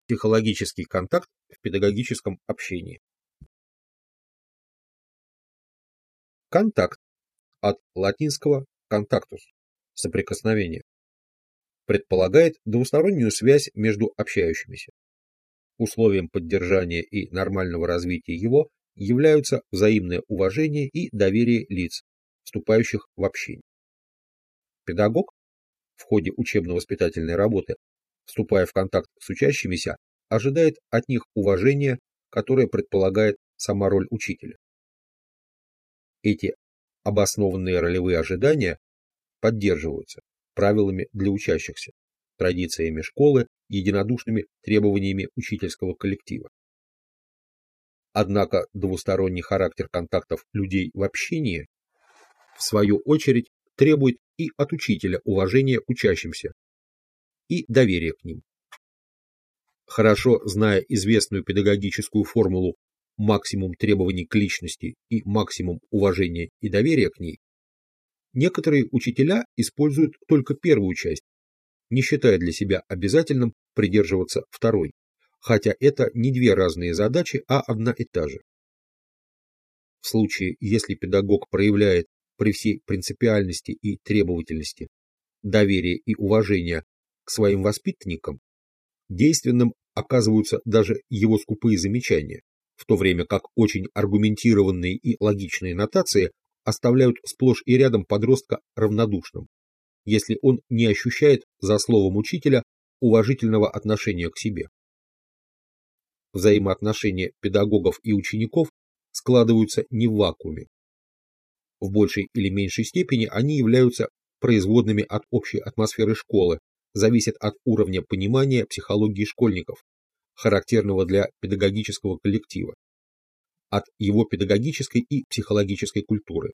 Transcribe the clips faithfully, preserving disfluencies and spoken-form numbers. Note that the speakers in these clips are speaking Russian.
Психологический контакт в педагогическом общении. Контакт от латинского contactus – соприкосновение. Предполагает двустороннюю связь между общающимися. Условием поддержания и нормального развития его являются взаимное уважение и доверие лиц, вступающих в общение. Педагог в ходе учебно-воспитательной работы, вступая в контакт с учащимися, ожидает от них уважения, которое предполагает сама роль учителя. Эти обоснованные ролевые ожидания поддерживаются правилами для учащихся, традициями школы, единодушными требованиями учительского коллектива. Однако двусторонний характер контактов людей в общении, в свою очередь, требует и от учителя уважения к учащимся и доверия к ним. Хорошо зная известную педагогическую формулу максимум требований к личности и максимум уважения и доверия к ней, некоторые учителя используют только первую часть, не считая для себя обязательным придерживаться второй, хотя это не две разные задачи, а одна и та же. В случае, если педагог проявляет при всей принципиальности и требовательности доверие и уважение к своим воспитанникам, действенным оказываются даже его скупые замечания, в то время как очень аргументированные и логичные нотации оставляют сплошь и рядом подростка равнодушным, если он не ощущает за словом учителя уважительного отношения к себе. Взаимоотношения педагогов и учеников складываются не в вакууме. В большей или меньшей степени они являются производными от общей атмосферы школы, зависят от уровня понимания психологии школьников, характерного для педагогического коллектива, от его педагогической и психологической культуры.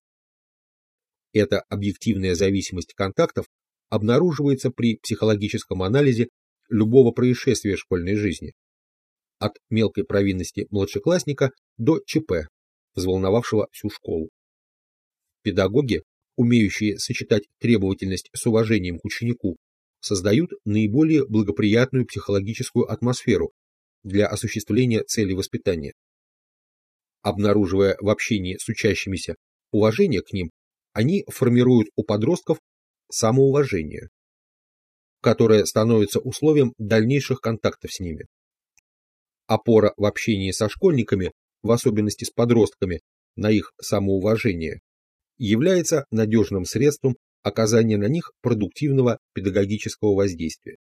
Эта объективная зависимость контактов обнаруживается при психологическом анализе любого происшествия школьной жизни, от мелкой провинности младшеклассника до ЧП, взволновавшего всю школу. Педагоги, умеющие сочетать требовательность с уважением к ученику, создают наиболее благоприятную психологическую атмосферу для осуществления цели воспитания. Обнаруживая в общении с учащимися уважение к ним, они формируют у подростков самоуважение, которое становится условием дальнейших контактов с ними. Опора в общении со школьниками, в особенности с подростками, на их самоуважение, является надежным средством оказания на них продуктивного педагогического воздействия.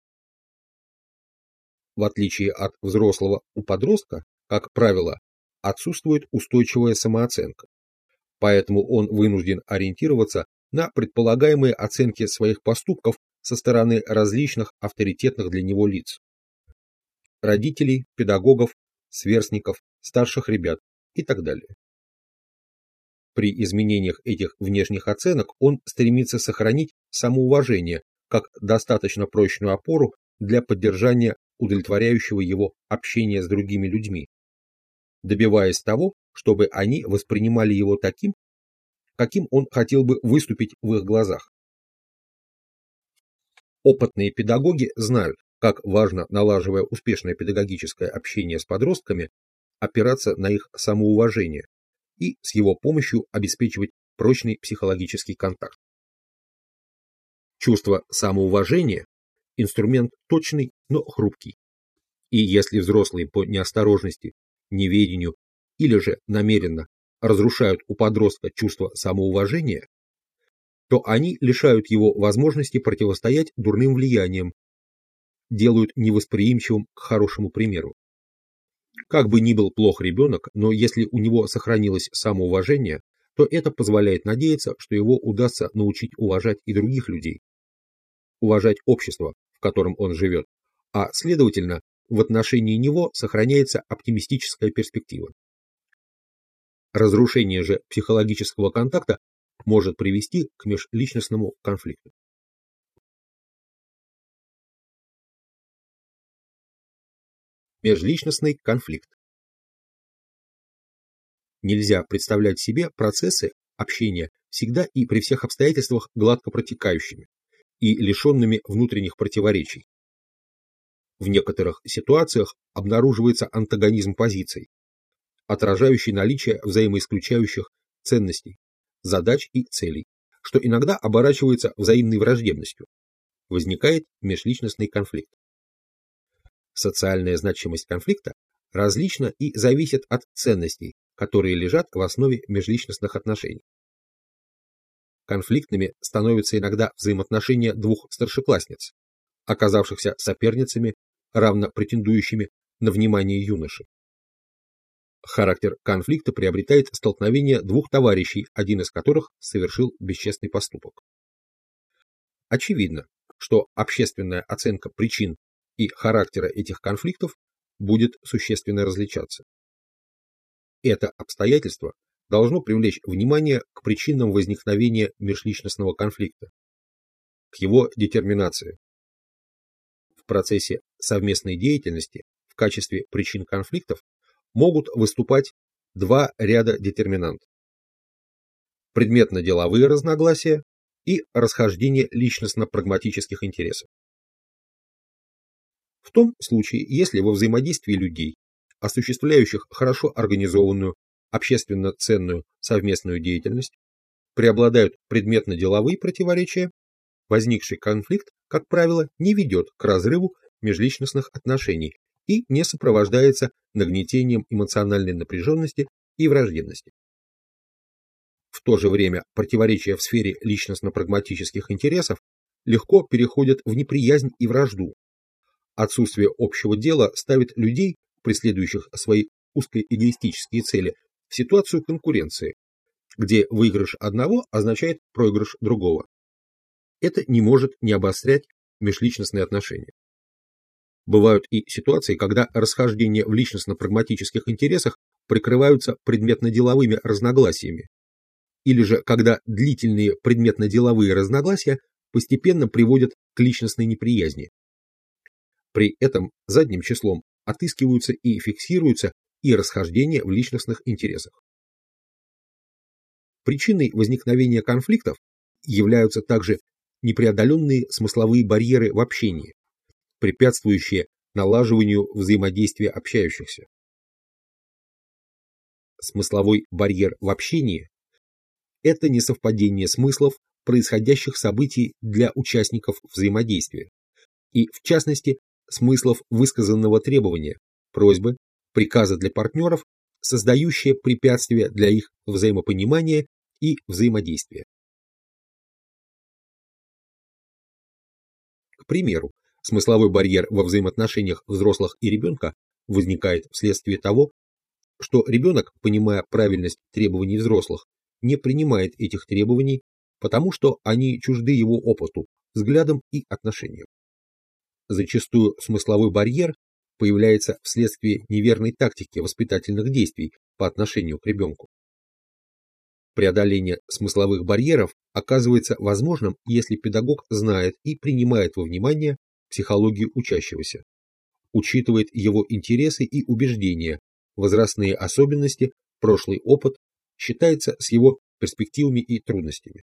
В отличие от взрослого, у подростка, как правило, отсутствует устойчивая самооценка, поэтому он вынужден ориентироваться на предполагаемые оценки своих поступков со стороны различных авторитетных для него лиц – родителей, педагогов, сверстников, старших ребят и так далее. При изменениях этих внешних оценок он стремится сохранить самоуважение как достаточно прочную опору для поддержания удовлетворяющего его общения с другими людьми, добиваясь того, чтобы они воспринимали его таким, каким он хотел бы выступить в их глазах. Опытные педагоги знают, как важно, налаживая успешное педагогическое общение с подростками, опираться на их самоуважение и с его помощью обеспечивать прочный психологический контакт. Чувство самоуважения – инструмент точный, но хрупкий. И если взрослые по неосторожности, неведению или же намеренно разрушают у подростка чувство самоуважения, то они лишают его возможности противостоять дурным влияниям, делают невосприимчивым к хорошему примеру. Как бы ни был плох ребенок, но если у него сохранилось самоуважение, то это позволяет надеяться, что его удастся научить уважать и других людей, уважать общество, в котором он живет, а, следовательно, в отношении него сохраняется оптимистическая перспектива. Разрушение же психологического контакта может привести к межличностному конфликту. Межличностный конфликт. Нельзя представлять себе процессы общения всегда и при всех обстоятельствах гладко протекающими и лишенными внутренних противоречий. В некоторых ситуациях обнаруживается антагонизм позиций, отражающий наличие взаимоисключающих ценностей, задач и целей, что иногда оборачивается взаимной враждебностью. Возникает межличностный конфликт. Социальная значимость конфликта различна и зависит от ценностей, которые лежат в основе межличностных отношений. Конфликтными становятся иногда взаимоотношения двух старшеклассниц, оказавшихся соперницами, равно претендующими на внимание юноши. Характер конфликта приобретает столкновение двух товарищей, один из которых совершил бесчестный поступок. Очевидно, что общественная оценка причин и характера этих конфликтов будет существенно различаться. Это обстоятельство должно привлечь внимание к причинам возникновения межличностного конфликта, к его детерминации. В процессе совместной деятельности в качестве причин конфликтов могут выступать два ряда детерминантов: предметно-деловые разногласия и расхождение личностно-прагматических интересов. В том случае, если во взаимодействии людей, осуществляющих хорошо организованную, общественно ценную совместную деятельность, преобладают предметно-деловые противоречия, возникший конфликт, как правило, не ведет к разрыву межличностных отношений и не сопровождается нагнетением эмоциональной напряженности и враждебности. В то же время противоречия в сфере личностно-прагматических интересов легко переходят в неприязнь и вражду. Отсутствие общего дела ставит людей, преследующих свои узкоэгоистические цели, в ситуацию конкуренции, где выигрыш одного означает проигрыш другого. Это не может не обострять межличностные отношения. Бывают и ситуации, когда расхождения в личностно-прагматических интересах прикрываются предметно-деловыми разногласиями, или же когда длительные предметно-деловые разногласия постепенно приводят к личностной неприязни. При этом задним числом отыскиваются и фиксируются и расхождения в личностных интересах. Причиной возникновения конфликтов являются также непреодоленные смысловые барьеры в общении, препятствующие налаживанию взаимодействия общающихся. Смысловой барьер в общении – это несовпадение смыслов происходящих событий для участников взаимодействия, и, в частности, смыслов высказанного требования, просьбы, приказа для партнеров, создающие препятствия для их взаимопонимания и взаимодействия. К примеру, смысловой барьер во взаимоотношениях взрослых и ребенка возникает вследствие того, что ребенок, понимая правильность требований взрослых, не принимает этих требований, потому что они чужды его опыту, взглядам и отношениям. Зачастую смысловой барьер появляется вследствие неверной тактики воспитательных действий по отношению к ребенку. Преодоление смысловых барьеров оказывается возможным, если педагог знает и принимает во внимание психологию учащегося, учитывает его интересы и убеждения, возрастные особенности, прошлый опыт, считается с его перспективами и трудностями.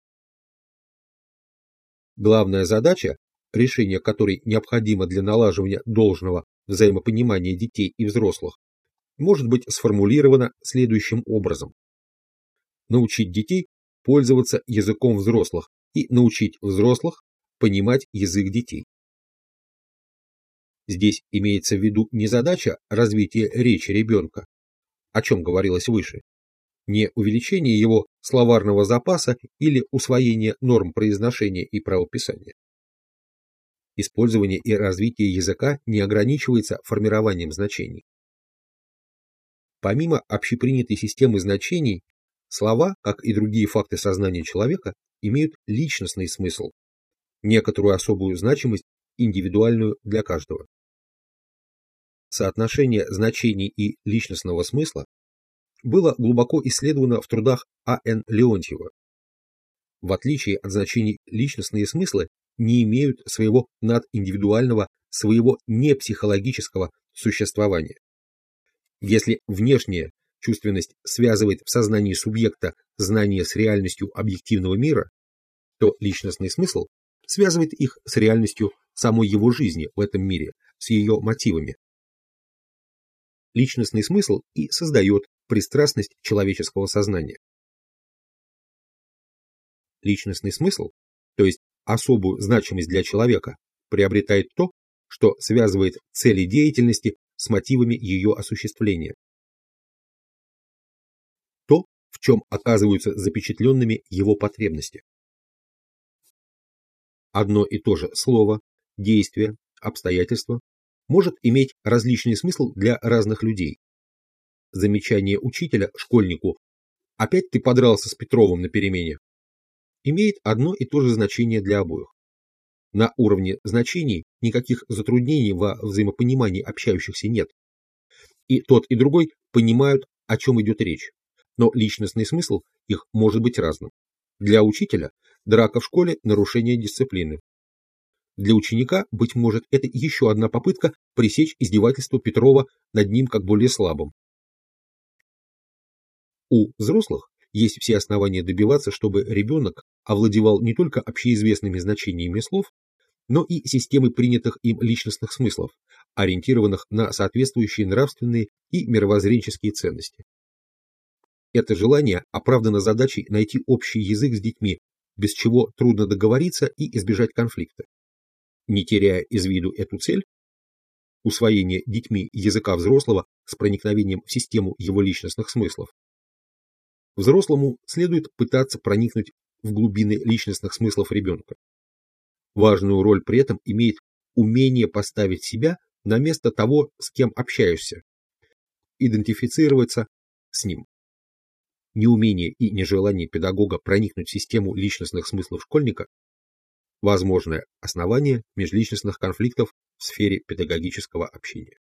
Главная задача, решение которой необходимо для налаживания должного взаимопонимания детей и взрослых, может быть сформулирована следующим образом: научить детей пользоваться языком взрослых и научить взрослых понимать язык детей. Здесь имеется в виду не задача развития речи ребенка, о чем говорилось выше, не увеличение его словарного запаса или усвоение норм произношения и правописания. Использование и развитие языка не ограничивается формированием значений. Помимо общепринятой системы значений, слова, как и другие факты сознания человека, имеют личностный смысл, некоторую особую значимость, индивидуальную для каждого. Соотношение значений и личностного смысла было глубоко исследовано в трудах А Н Леонтьева. В отличие от значений, личностные смыслы не имеют своего надиндивидуального, своего непсихологического существования. Если внешняя чувственность связывает в сознании субъекта знание с реальностью объективного мира, то личностный смысл связывает их с реальностью самой его жизни в этом мире, с ее мотивами. Личностный смысл и создает пристрастность человеческого сознания. Личностный смысл, то есть особую значимость для человека, приобретает то, что связывает цели деятельности с мотивами ее осуществления. То, в чем оказываются запечатленными его потребности. Одно и то же слово, действие, обстоятельство может иметь различный смысл для разных людей. Замечание учителя школьнику «опять ты подрался с Петровым на перемене» имеет одно и то же значение для обоих. На уровне значений никаких затруднений во взаимопонимании общающихся нет. И тот, и другой понимают, о чем идет речь, но личностный смысл их может быть разным. Для учителя драка в школе – нарушение дисциплины. Для ученика, быть может, это еще одна попытка пресечь издевательство Петрова над ним как более слабым. У взрослых есть все основания добиваться, чтобы ребенок овладевал не только общеизвестными значениями слов, но и системой принятых им личностных смыслов, ориентированных на соответствующие нравственные и мировоззренческие ценности. Это желание оправдано задачей найти общий язык с детьми, без чего трудно договориться и избежать конфликта. Не теряя из виду эту цель, усвоение детьми языка взрослого с проникновением в систему его личностных смыслов, взрослому следует пытаться проникнуть в глубины личностных смыслов ребенка. Важную роль при этом имеет умение поставить себя на место того, с кем общаешься, идентифицироваться с ним. Неумение и нежелание педагога проникнуть в систему личностных смыслов школьника – возможное основание межличностных конфликтов в сфере педагогического общения.